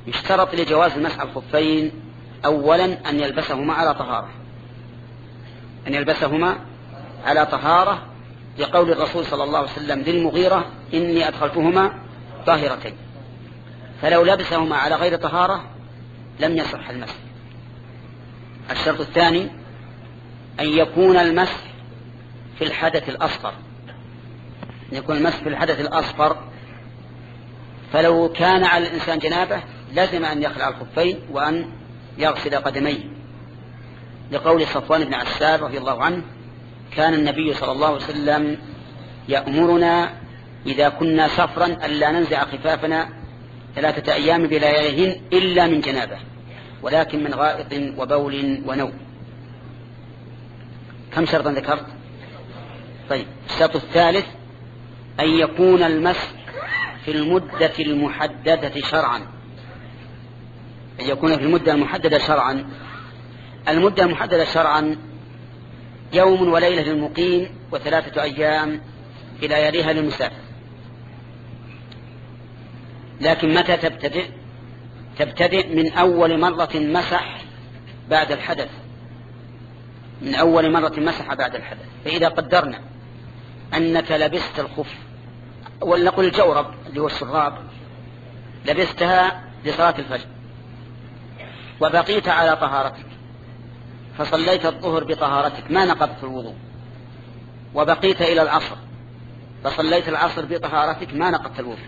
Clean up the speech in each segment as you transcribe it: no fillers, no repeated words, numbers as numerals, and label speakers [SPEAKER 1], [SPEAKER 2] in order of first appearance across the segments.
[SPEAKER 1] يشترط لجواز المسح على الخفين أولا أن يلبسهما على طهارة، أن يلبسهما على طهارة، لقول الرسول صلى الله عليه وسلم للمغيرة إني أدخلتهما طاهرتين، فلو لبسهما على غير طهارة لم يصح المسح. الشرط الثاني أن يكون المسح في الحدث الأصغر، يكون المسح في الحدث الأصغر، فلو كان على الإنسان جنابه لازم أن يخلع الخفين وأن يغسل قدميه، لقول صفوان بن عسال رضي الله عنه كان النبي صلى الله عليه وسلم يأمرنا إذا كنا سفرا ألا ننزع خفافنا 3 أيام بلياليهن إلا من جنابه، ولكن من غائط وبول ونوم. كم شرطا ذكرت؟ طيب، الشرط الثالث أن يكون المسح في المدة المحددة شرعا، أن يكون في المدة المحددة شرعا. المدة المحددة شرعا يوم وليلة للمقيم و3 أيام بلياليها للمسافر. لكن متى تبتدئ من أول مرة مسح بعد الحدث، من أول مرة مسح بعد الحدث. فإذا قدرنا أنك لبست الخف، ولنقل الجورب اللي هو الشراب، لبستها لصلاة الفجر وبقيت على طهارتك، فصليت الظهر بطهارتك ما نقضت الوضوء، وبقيت إلى العصر فصليت العصر بطهارتك ما نقضت الوضوء،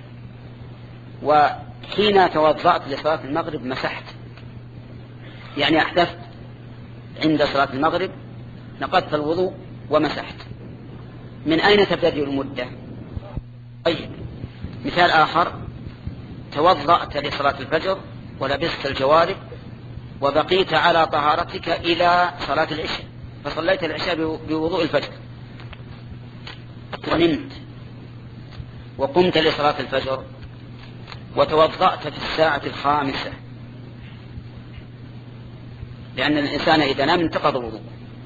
[SPEAKER 1] وحين توضأت لصلاة المغرب مسحت، يعني أحدثت عند صلاة المغرب، نقضت الوضوء ومسحت. من أين تبتدئ المدة؟ طيب، مثال آخر: توضأت لصلاة الفجر ولبست الجوارب وبقيت على طهارتك إلى صلاة العشاء، فصليت العشاء بوضوء الفجر ونمت وقمت لصلاة الفجر وتوضأت في الساعة 5، لأن الإنسان إذا نام انتقض وضوءه،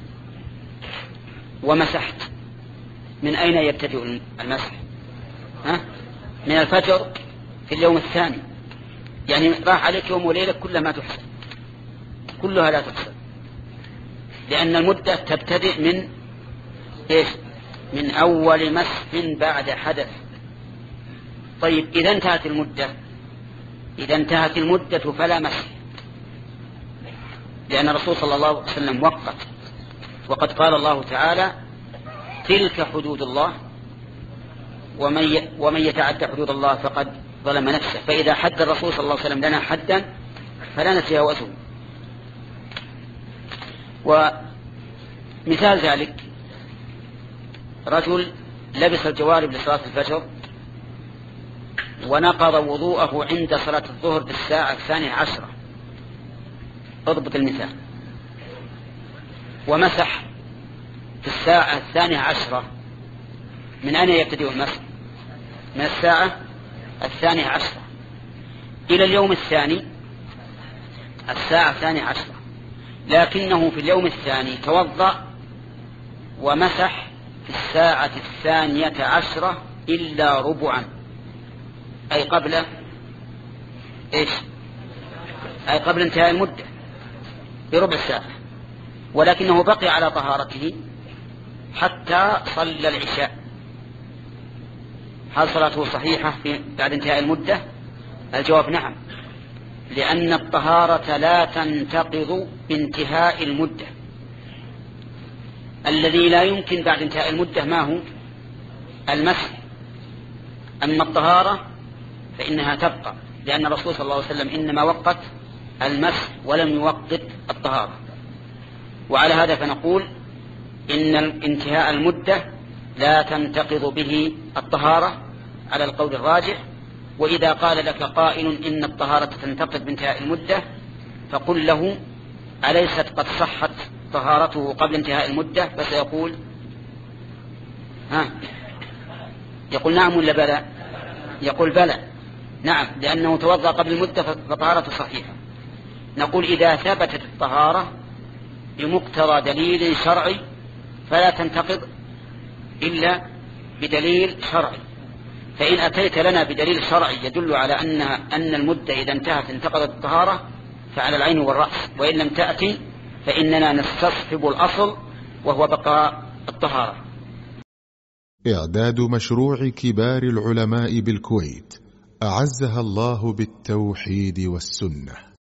[SPEAKER 1] ومسحت. من أين يبتدئ المسح؟ من الفجر في اليوم الثاني، يعني راح عليك يوم وليلة كلها ما تحسب، كلها لا تحسب، لأن المدة تبتدئ من إيش؟ من أول مسح بعد حدث. طيب، إذا انتهت المدة فلا مسح، لأن الرسول صلى الله عليه وسلم وقت، وقد قال الله تعالى: تلك حدود الله ومن يتعدى حدود الله فقد ظلم نفسه. فإذا حد الرسول صلى الله عليه وسلم لنا حدا فلا نتجاوزه. ومثال ذلك: رجل لبس الجوارب لصلاة الفجر ونقض وضوءه عند صلاة الظهر بالساعة 12، اضبط المثال، ومسح في الساعة 12. من أين يبتدئ المسح؟ من الساعة 12 إلى اليوم الثاني الساعة 12، لكنه في اليوم الثاني توضأ ومسح في الساعة 12 إلا ربعا، أي قبل إيش؟ أي قبل انتهاء المدة بربع ساعة، ولكنه بقي على طهارته حتى صلى العشاء. هل صلاته صحيحة بعد انتهاء المدة؟ الجواب نعم، لأن الطهارة لا تنتقض بانتهاء المدة. الذي لا يمكن بعد انتهاء المدة ما هو؟ المسح. أما الطهارة فإنها تبقى، لأن الرسول صلى الله عليه وسلم إنما وقت المسح ولم يوقت الطهارة. وعلى هذا فنقول إن انتهاء المدة لا تنتقض به الطهارة على القول الراجح. وإذا قال لك قائل إن الطهارة تنتقض بانتهاء المدة، فقل له: أليست قد صحت طهارته قبل انتهاء المدة؟ فسيقول يقول نعم ولا بلى؟ يقول بلى، نعم، لأنه توضأ قبل المدة فطهارته صحيحة. نقول: إذا ثبتت الطهارة بمقتضى دليل شرعي فلا تنتقض إلا بدليل شرعي، فإن أتيت لنا بدليل شرعي يدل على أن المدة إذا انتهت انتقضت الطهارة فعلى العين والرأس، وإن لم تأتي فإننا نستصحب الأصل وهو بقاء الطهارة.
[SPEAKER 2] إعداد مشروع كبار العلماء بالكويت أعزها الله بالتوحيد والسنة.